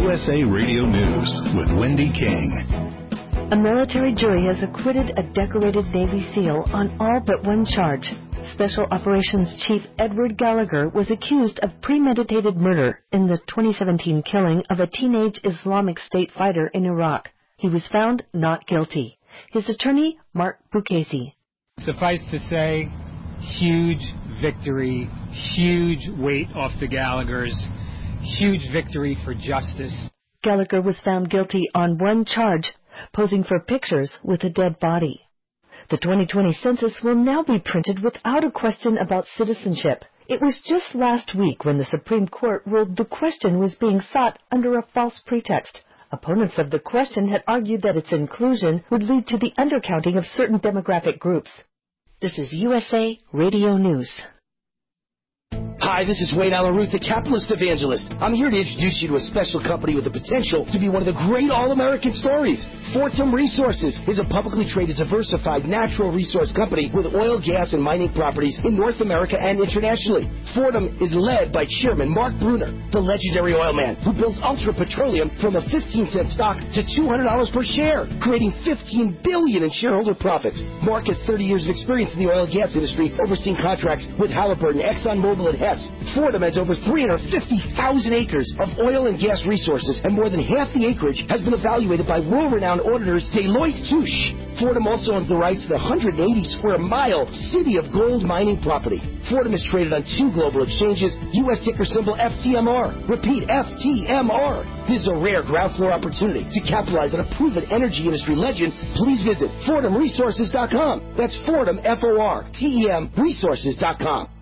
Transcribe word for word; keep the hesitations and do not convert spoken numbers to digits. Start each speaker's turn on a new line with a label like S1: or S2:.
S1: U S A Radio News with Wendy King.
S2: A military jury has acquitted a decorated Navy SEAL on all but one charge. Special Operations Chief Edward Gallagher was accused of premeditated murder in the twenty seventeen killing of a teenage Islamic State fighter in Iraq. He was found not guilty. His attorney, Mark Bukesi.
S3: Suffice to say, huge victory, huge weight off the Gallaghers, huge victory for justice.
S2: Gallagher was found guilty on one charge, posing for pictures with a dead body. The twenty twenty census will now be printed without a question about citizenship. It was just last week when the Supreme Court ruled the question was being sought under a false pretext. Opponents of the question had argued that its inclusion would lead to the undercounting of certain demographic groups. This is U S A Radio News.
S4: Hi, this is Wayne Alaruth, the Capitalist Evangelist. I'm here to introduce you to a special company with the potential to be one of the great all-American stories. Fortum Resources is a publicly traded, diversified natural resource company with oil, gas, and mining properties in North America and internationally. Fortum is led by Chairman Mark Bruner, the legendary oil man who built Ultra Petroleum from a fifteen cent stock to two hundred dollars per share, creating fifteen billion dollars in shareholder profits. Mark has thirty years of experience in the oil and gas industry, overseeing contracts with Halliburton, ExxonMobil, and Hess. Fortum has over three hundred fifty thousand acres of oil and gas resources, and more than half the acreage has been evaluated by world-renowned auditors Deloitte Touche. Fortum also owns the rights to the one hundred eighty square mile City of Gold mining property. Fortum is traded on two global exchanges, U S ticker symbol F T M R. Repeat, F T M R. This is a rare ground floor opportunity to capitalize on a proven energy industry legend. Please visit Fortum Resources dot com. That's Fortum, F O R T E M, Resources dot com.